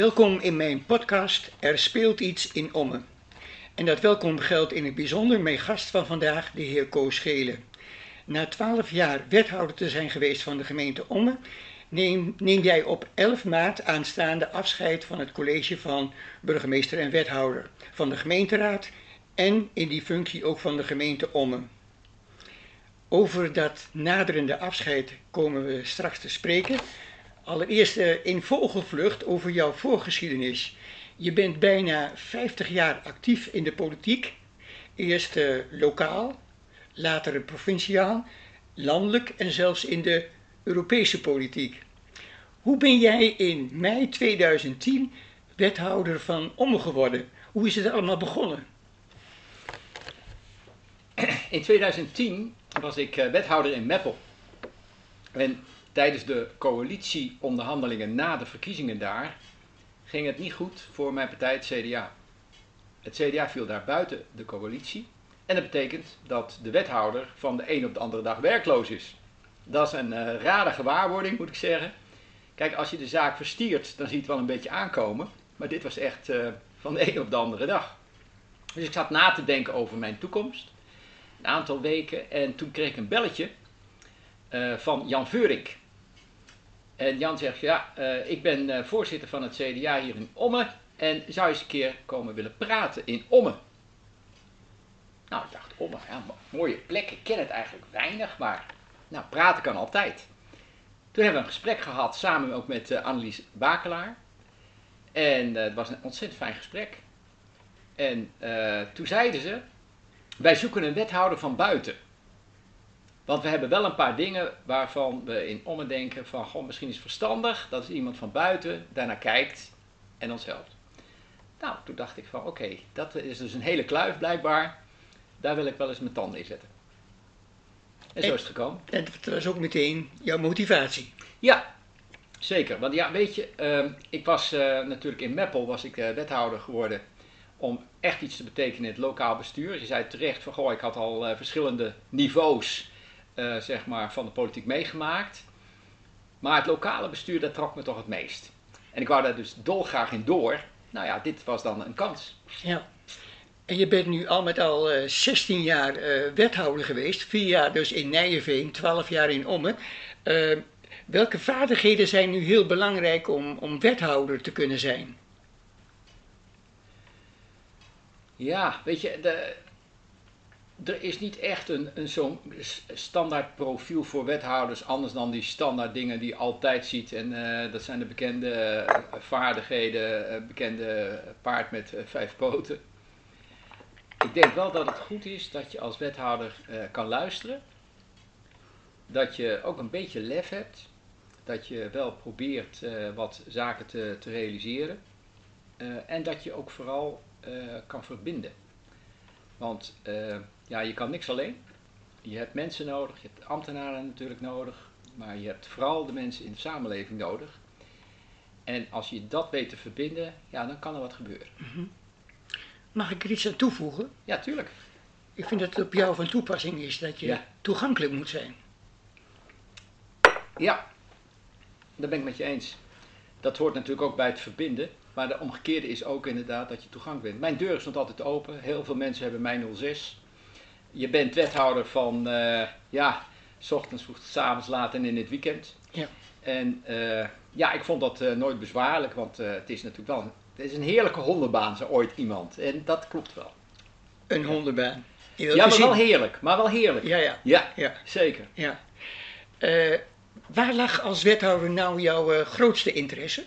Welkom in mijn podcast Er speelt iets in Ommen. En dat welkom geldt in het bijzonder mijn gast van vandaag, de heer Koos Schelen. Na 12 jaar wethouder te zijn geweest van de gemeente Ommen, neem jij op 11 maart aanstaande afscheid van het college van burgemeester en wethouder, van de gemeenteraad en in die functie ook van de gemeente Ommen. Over dat naderende afscheid komen we straks te spreken. Allereerst in vogelvlucht over jouw voorgeschiedenis. Je bent bijna 50 jaar actief in de politiek. Eerst lokaal, later provinciaal, landelijk en zelfs in de Europese politiek. Hoe ben jij in mei 2010 wethouder van Ommen geworden? Hoe is het allemaal begonnen? In 2010 was ik wethouder in Meppel. En tijdens de coalitieonderhandelingen na de verkiezingen daar ging het niet goed voor mijn partij, het CDA. Het CDA viel daar buiten de coalitie en dat betekent dat de wethouder van de een op de andere dag werkloos is. Dat is een rare gewaarwording, moet ik zeggen. Kijk, als je de zaak verstiert, dan zie je het wel een beetje aankomen, maar dit was echt van de een op de andere dag. Dus ik zat na te denken over mijn toekomst, een aantal weken, en toen kreeg ik een belletje van Jan Veurink. En Jan zegt, ja, ik ben voorzitter van het CDA hier in Ommen en zou je eens een keer komen willen praten in Ommen. Nou, ik dacht, Ommen, ja, mooie plek, ik ken het eigenlijk weinig, maar nou, praten kan altijd. Toen hebben we een gesprek gehad, samen ook met Annelies Bakelaar. En het was een ontzettend fijn gesprek. En toen zeiden ze, wij zoeken een wethouder van buiten. Want we hebben wel een paar dingen waarvan we in Ommen denken van, goh, misschien is het verstandig dat is iemand van buiten daarnaar kijkt en ons helpt. Nou, toen dacht ik van, oké, dat is dus een hele kluif blijkbaar. Daar wil ik wel eens mijn tanden in zetten. En zo is het gekomen. En dat was ook meteen jouw motivatie. Ja, zeker. Want ja, weet je, ik was natuurlijk in Meppel was ik wethouder geworden om echt iets te betekenen in het lokaal bestuur. Je zei terecht van, goh, ik had al verschillende niveaus zeg maar, van de politiek meegemaakt. Maar het lokale bestuur, dat trok me toch het meest. En ik wou daar dus dolgraag in door. Nou ja, dit was dan een kans. Ja. En je bent nu al met al 16 jaar wethouder geweest. 4 jaar dus in Nijenveen, 12 jaar in Ommen. Welke vaardigheden zijn nu heel belangrijk om wethouder te kunnen zijn? Ja, weet je, er is niet echt zo'n standaard profiel voor wethouders, anders dan die standaard dingen die je altijd ziet. En dat zijn de bekende vaardigheden, bekende paard met 5 poten. Ik denk wel dat het goed is dat je als wethouder kan luisteren. Dat je ook een beetje lef hebt. Dat je wel probeert wat zaken te realiseren. En dat je ook vooral kan verbinden. Want ja, je kan niks alleen. Je hebt mensen nodig, je hebt ambtenaren natuurlijk nodig, maar je hebt vooral de mensen in de samenleving nodig. En als je dat weet te verbinden, ja, dan kan er wat gebeuren. Mm-hmm. Mag ik er iets aan toevoegen? Ja, tuurlijk. Ik vind dat het op jou van toepassing is dat je toegankelijk moet zijn. Ja, daar ben ik met je eens. Dat hoort natuurlijk ook bij het verbinden. Maar de omgekeerde is ook inderdaad dat je toegankelijk bent. Mijn deur stond altijd open. Heel veel mensen hebben mij 06. Je bent wethouder van, ja, 's ochtends vroeg, 's avonds laat en in het weekend. Ja. En ja, ik vond dat nooit bezwaarlijk, want het is natuurlijk wel het is een heerlijke hondenbaan, zei ooit iemand. En dat klopt wel. Een hondenbaan. Ja, maar wel heerlijk. Maar wel heerlijk. Ja. Zeker. Ja. Waar lag als wethouder nou jouw grootste interesse?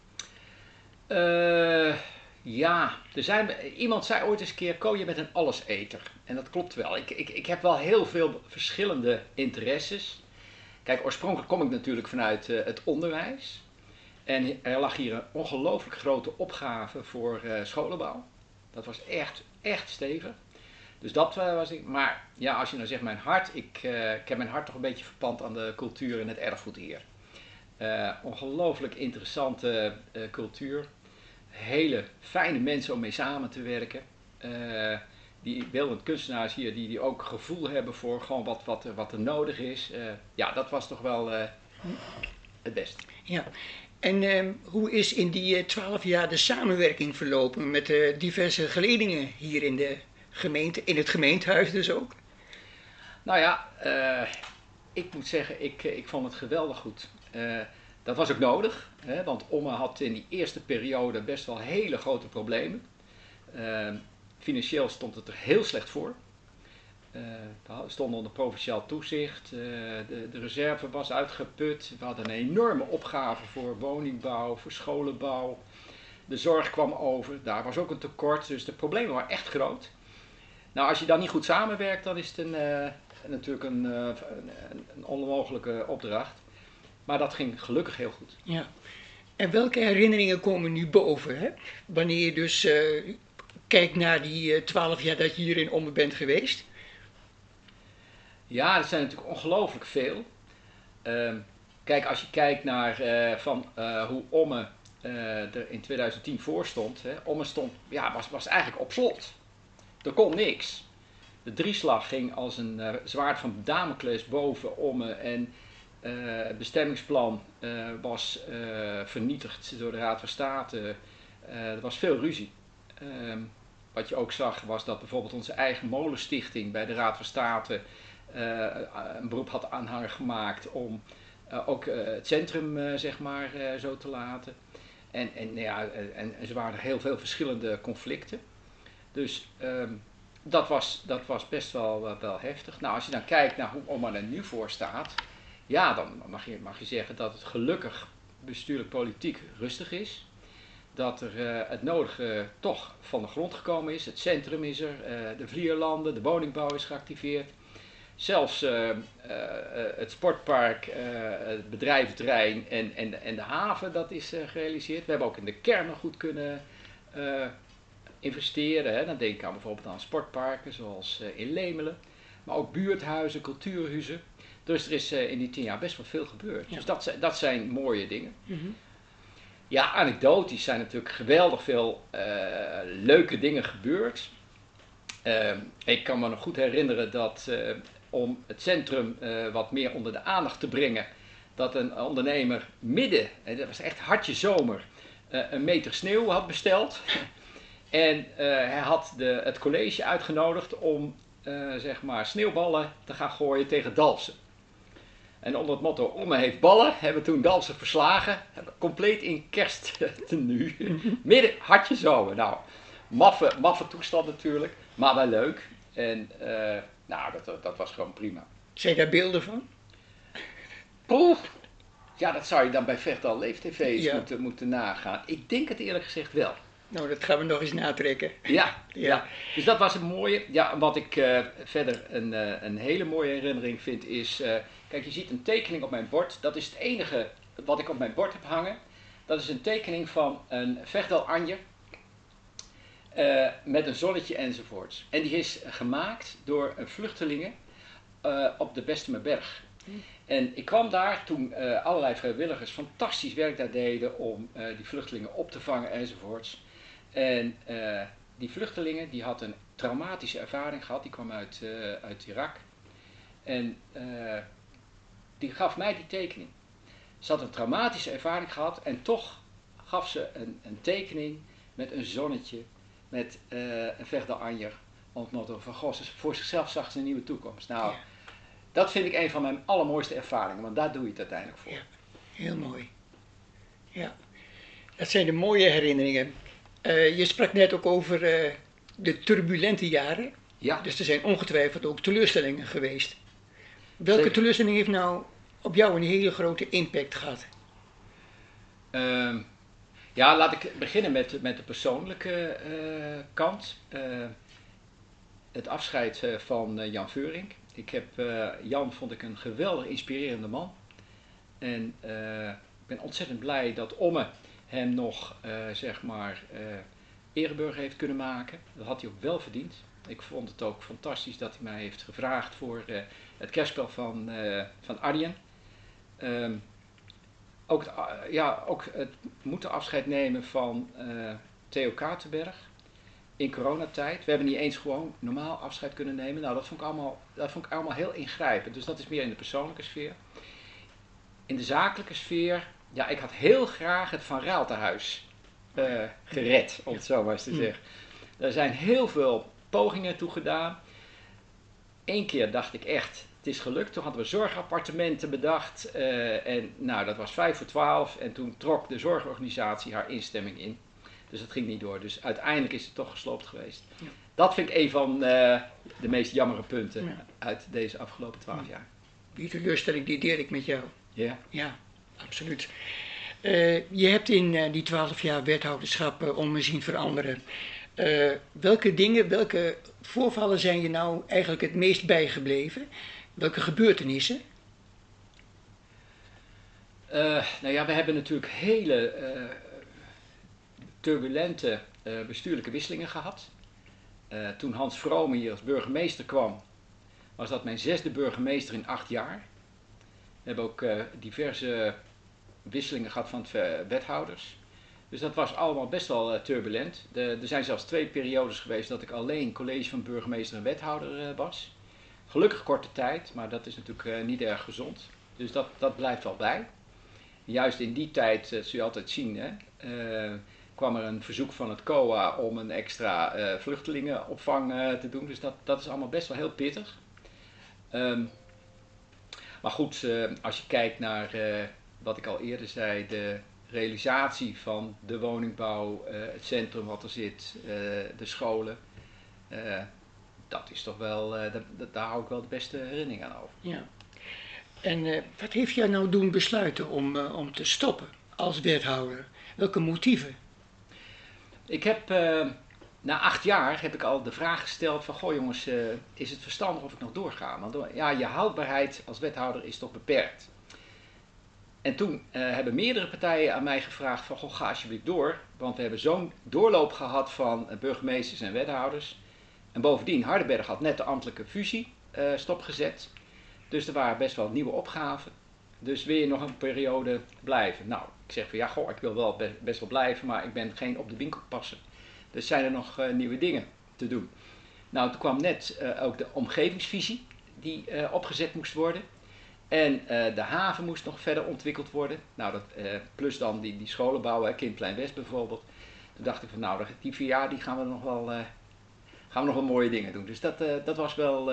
Ja, iemand zei ooit eens een keer, Ko, je bent een alleseter. En dat klopt wel. Ik heb wel heel veel verschillende interesses. Kijk, oorspronkelijk kom ik natuurlijk vanuit het onderwijs. En er lag hier een ongelooflijk grote opgave voor scholenbouw. Dat was echt stevig. Dus dat was ik. Maar ja, als je nou zegt mijn hart, ik heb mijn hart toch een beetje verpand aan de cultuur en het erfgoed hier. Ongelooflijk interessante cultuur. Hele fijne mensen om mee samen te werken. Die beeldend kunstenaars hier die ook gevoel hebben voor gewoon wat er nodig is. Ja, dat was toch wel het beste. Ja. En hoe is in die 12 jaar de samenwerking verlopen met diverse geledingen hier in de gemeente, in het gemeentehuis dus ook? Nou ja, ik moet zeggen, ik vond het geweldig goed. Dat was ook nodig, hè, want Omme had in die eerste periode best wel hele grote problemen. Financieel stond het er heel slecht voor. We stonden onder provinciaal toezicht, de reserve was uitgeput, we hadden een enorme opgave voor woningbouw, voor scholenbouw. De zorg kwam over, daar was ook een tekort, dus de problemen waren echt groot. Nou, als je dan niet goed samenwerkt, dan is het natuurlijk een onmogelijke opdracht. Maar dat ging gelukkig heel goed. Ja. En welke herinneringen komen nu boven, hè? Wanneer je dus kijkt naar die 12 jaar dat je hier in Ommen bent geweest? Ja, er zijn natuurlijk ongelooflijk veel. Kijk, als je kijkt naar hoe Ommen er in 2010 voor stond. Hè, Ommen was eigenlijk op slot. Er kon niks. De drieslag ging als een zwaard van Damocles boven Ommen en het bestemmingsplan was vernietigd door de Raad van State. Er was veel ruzie. Wat je ook zag was dat bijvoorbeeld onze eigen molenstichting bij de Raad van State een beroep had aanhanger gemaakt om ook het centrum zo te laten. En er waren heel veel verschillende conflicten. Dus dat was best wel heftig. Nou, als je dan kijkt naar hoe Ommen er nu voor staat, ja, dan mag je zeggen dat het gelukkig bestuurlijk politiek rustig is. Dat er het nodige toch van de grond gekomen is. Het centrum is er, de vlierlanden, de woningbouw is geactiveerd. Zelfs het sportpark, het bedrijventerrein en de haven, dat is gerealiseerd. We hebben ook in de kern nog goed kunnen investeren. Hè. Dan denk ik aan bijvoorbeeld aan sportparken zoals in Lemelen. Maar ook buurthuizen, cultuurhuizen. Dus er is in die 10 jaar best wel veel gebeurd. Ja. Dus dat zijn mooie dingen. Mm-hmm. Ja, anekdotisch zijn natuurlijk geweldig veel leuke dingen gebeurd. Ik kan me nog goed herinneren dat om het centrum wat meer onder de aandacht te brengen, dat een ondernemer midden, dat was echt hartje zomer, 1 meter sneeuw had besteld. En hij had het college uitgenodigd om sneeuwballen te gaan gooien tegen Dalfsen. En onder het motto Ommen heeft ballen hebben we toen Dalfsen verslagen. Compleet in kersttenu. Midden hartje zomer. Nou, maffe toestand natuurlijk, maar wel leuk. En dat was gewoon prima. Zijn daar beelden van? Proef! Ja, dat zou je dan bij Vechtal Leeftv's moeten nagaan. Ik denk het eerlijk gezegd wel. Nou, dat gaan we nog eens natrekken. Ja. Dus dat was een mooie. Ja, wat ik verder een hele mooie herinnering vind is, kijk, je ziet een tekening op mijn bord. Dat is het enige wat ik op mijn bord heb hangen. Dat is een tekening van een Vechtal-Anje met een zonnetje enzovoorts. En die is gemaakt door vluchtelingen op de Bestemerberg. En ik kwam daar toen allerlei vrijwilligers fantastisch werk daar deden om die vluchtelingen op te vangen enzovoorts. En die vluchtelingen die had een traumatische ervaring gehad, die kwam uit Irak. En die gaf mij die tekening. Ze had een traumatische ervaring gehad en toch gaf ze een tekening met een zonnetje, met een Vechtal-Anjer. Om het motto van, goh, voor zichzelf zag ze een nieuwe toekomst. Nou, ja. Dat vind ik een van mijn allermooiste ervaringen, want daar doe je het uiteindelijk voor. Ja, heel mooi. Ja, dat zijn de mooie herinneringen. Je sprak net ook over de turbulente jaren. Ja. Dus er zijn ongetwijfeld ook teleurstellingen geweest. Welke teleurstelling heeft nou op jou een hele grote impact gehad? Laat ik beginnen met de persoonlijke kant. Het afscheid van Jan Veurink. Jan vond ik een geweldig inspirerende man. En ik ben ontzettend blij dat Ommen hem nog ereburger heeft kunnen maken. Dat had hij ook wel verdiend. Ik vond het ook fantastisch dat hij mij heeft gevraagd voor het kerstspel van Arjen. Ook het moeten afscheid nemen van Theo Katerberg in coronatijd. We hebben niet eens gewoon normaal afscheid kunnen nemen. Nou, dat vond ik allemaal heel ingrijpend. Dus dat is meer in de persoonlijke sfeer. In de zakelijke sfeer, Ja, ik had heel graag het Van Raalte-huis gered, om het zo maar eens te zeggen. Er zijn heel veel pogingen toe gedaan. Eén keer dacht ik echt, het is gelukt. Toen hadden we zorgappartementen bedacht. En nou, dat was 5 voor 12. En toen trok de zorgorganisatie haar instemming in. Dus dat ging niet door. Dus uiteindelijk is het toch gesloopt geweest. Ja. Dat vind ik een van de meest jammere punten uit deze afgelopen 12 jaar. Die teleurstelling die deel ik met jou. Ja. Ja, absoluut. Je hebt in die 12 jaar wethouderschap om me zien veranderen. Welke voorvallen zijn je nou eigenlijk het meest bijgebleven? Welke gebeurtenissen? Nou ja, we hebben natuurlijk hele turbulente bestuurlijke wisselingen gehad. Toen Hans Vrome hier als burgemeester kwam, was dat mijn 6e burgemeester in 8 jaar. We hebben ook diverse wisselingen gehad van wethouders. Dus dat was allemaal best wel turbulent. Er zijn zelfs 2 periodes geweest dat ik alleen college van burgemeester en wethouder was. Gelukkig korte tijd, maar dat is natuurlijk niet erg gezond. Dus dat blijft wel bij. Juist in die tijd, zul je altijd zien, hè, kwam er een verzoek van het COA om een extra vluchtelingenopvang te doen. Dus dat is allemaal best wel heel pittig. Maar goed, als je kijkt naar wat ik al eerder zei, de realisatie van de woningbouw, het centrum wat er zit, de scholen. Dat is toch wel, daar hou ik wel de beste herinnering aan over. Ja. En wat heeft jou nou doen besluiten om te stoppen als wethouder? Welke motieven? Ik heb, na 8 jaar heb ik al de vraag gesteld van, goh jongens, is het verstandig of ik nog doorga? Want ja, je houdbaarheid als wethouder is toch beperkt. En toen hebben meerdere partijen aan mij gevraagd van, goh, ga alsjeblieft door. Want we hebben zo'n doorloop gehad van burgemeesters en wethouders. En bovendien, Hardenberg had net de ambtelijke fusie stopgezet. Dus er waren best wel nieuwe opgaven. Dus wil je nog een periode blijven? Nou, ik zeg van ja, goh, ik wil wel best wel blijven, maar ik ben geen op de winkel passen. Dus zijn er nog nieuwe dingen te doen. Nou, toen kwam net ook de omgevingsvisie die opgezet moest worden. En de haven moest nog verder ontwikkeld worden. Nou, plus dan die scholen bouwen, Kindplein West bijvoorbeeld. Toen dacht ik van nou, die 4 jaar die gaan we nog wel mooie dingen doen. Dus dat was wel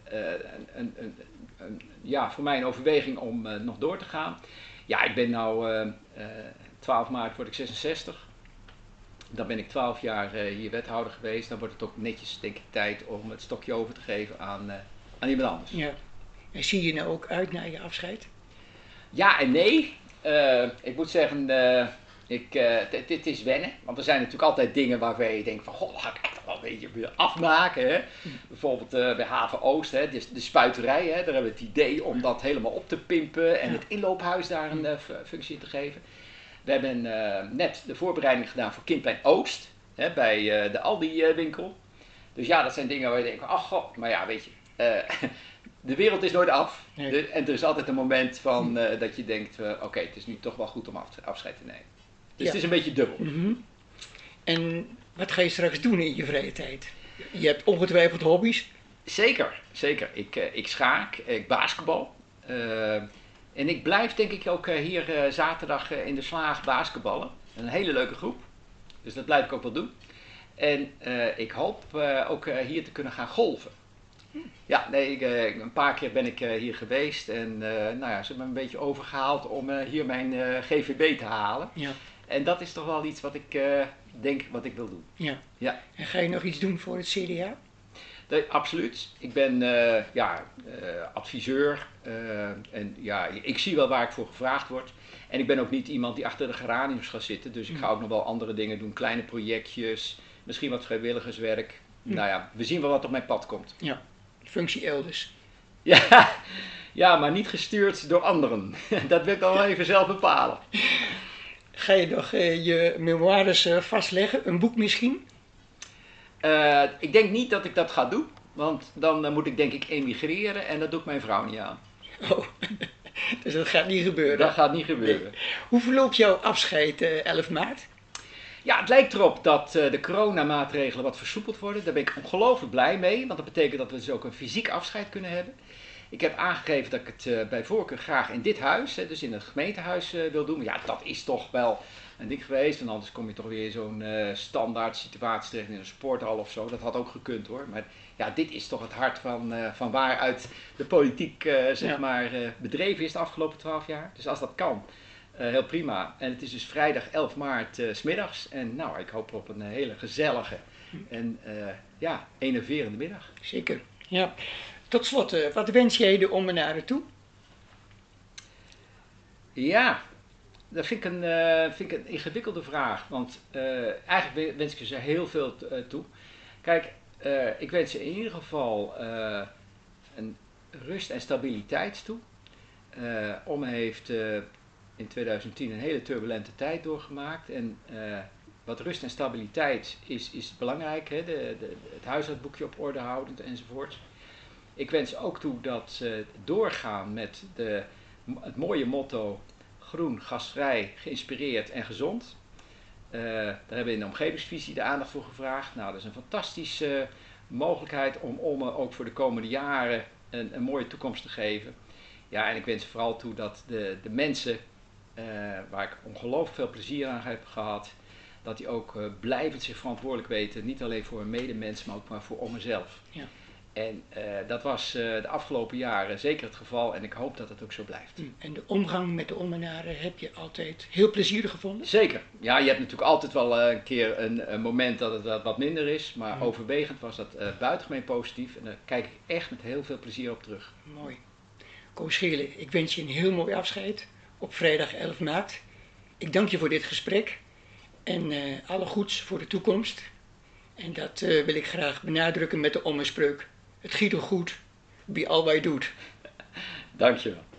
voor mij een overweging om nog door te gaan. Ja, ik ben nou 12 maart word ik 66. Dan ben ik 12 jaar hier wethouder geweest. Dan wordt het ook netjes, denk ik, tijd om het stokje over te geven aan iemand anders. Ja. En zie je nou ook uit naar je afscheid? Ja en nee. Ik moet zeggen, dit is wennen. Want er zijn natuurlijk altijd dingen waarvan je denkt van, goh, dat ga ik echt wel een beetje weer afmaken. Hè? Bijvoorbeeld bij Haven Oost, hè, de spuiterij. Hè? Daar hebben we het idee om dat helemaal op te pimpen en het inloophuis daar een functie in te geven. We hebben net de voorbereiding gedaan voor Kindplein Oost, hè, bij de Aldi winkel. Dus ja, dat zijn dingen waar je denkt, ach god, maar ja, weet je, de wereld is nooit af. Nee. En er is altijd een moment van dat je denkt, oké, het is nu toch wel goed om afscheid te nemen. Dus het is een beetje dubbel. Mm-hmm. En wat ga je straks doen in je vrije tijd? Je hebt ongetwijfeld hobby's. Zeker, zeker. Ik schaak, ik basketbal. En ik blijf denk ik ook hier zaterdag in de Slaag basketballen. Een hele leuke groep. Dus dat blijf ik ook wel doen. En ik hoop ook hier te kunnen gaan golven. Ja, nee, een paar keer ben ik hier geweest en nou ja, ze hebben me een beetje overgehaald om hier mijn GVB te halen. Ja. En dat is toch wel iets wat ik denk wat ik wil doen. Ja. Ja. En ga je nog iets doen voor het CDA? Absoluut. Ik ben adviseur en ja, ik zie wel waar ik voor gevraagd word. En ik ben ook niet iemand die achter de geraniums gaat zitten, dus ik ga ook nog wel andere dingen doen, kleine projectjes, misschien wat vrijwilligerswerk. Nou ja, we zien wel wat op mijn pad komt. Ja, functie elders. Ja, maar niet gestuurd door anderen. Dat wil ik dan wel even zelf bepalen. Ga je nog je memoires vastleggen, een boek misschien? Ik denk niet dat ik dat ga doen, want dan moet ik denk ik emigreren en dat doet mijn vrouw niet aan. Oh, dus dat gaat niet gebeuren? Dat gaat niet gebeuren. Nee. Hoe verloopt jouw afscheid 11 maart? Ja, het lijkt erop dat de coronamaatregelen wat versoepeld worden. Daar ben ik ongelooflijk blij mee, want dat betekent dat we dus ook een fysiek afscheid kunnen hebben. Ik heb aangegeven dat ik het bij voorkeur graag in dit huis, dus in het gemeentehuis wil doen. Maar ja, dat is toch wel een ding geweest. En anders kom je toch weer zo'n standaard situatie terecht in een sporthal of zo. Dat had ook gekund hoor. Maar ja, dit is toch het hart van waaruit de politiek bedreven is de afgelopen 12 jaar. Dus als dat kan, heel prima. En het is dus vrijdag 11 maart 's middags. En nou, ik hoop op een hele gezellige en enerverende middag. Zeker, ja. Tot slot, wat wens jij de Ommenaren toe? Ja, dat vind ik een ingewikkelde vraag. Want eigenlijk wens ik ze heel veel toe. Kijk, ik wens ze in ieder geval een rust en stabiliteit toe. Omme heeft in 2010 een hele turbulente tijd doorgemaakt. En wat rust en stabiliteit is belangrijk. Hè? Het huishoudboekje op orde houdend enzovoort. Ik wens ook toe dat ze doorgaan met het mooie motto groen, gastvrij, geïnspireerd en gezond. Daar hebben we in de omgevingsvisie de aandacht voor gevraagd. Nou, dat is een fantastische mogelijkheid om ook voor de komende jaren een mooie toekomst te geven. Ja, en ik wens vooral toe dat de mensen, waar ik ongelooflijk veel plezier aan heb gehad, dat die ook blijvend zich verantwoordelijk weten. Niet alleen voor hun medemens, maar ook maar voor mezelf. Ja. En dat was de afgelopen jaren zeker het geval en ik hoop dat het ook zo blijft. En de omgang met de Ommenaren heb je altijd heel plezierig gevonden? Zeker. Ja, je hebt natuurlijk altijd wel een keer een moment dat het wat minder is, maar overwegend was dat buitengemeen positief en daar kijk ik echt met heel veel plezier op terug. Mooi. Koos Scheele, ik wens je een heel mooi afscheid op vrijdag 11 maart. Ik dank je voor dit gesprek en alle goeds voor de toekomst. En dat wil ik graag benadrukken met de ommespreuk. Het giet goed, wie al wij doet. Dankjewel.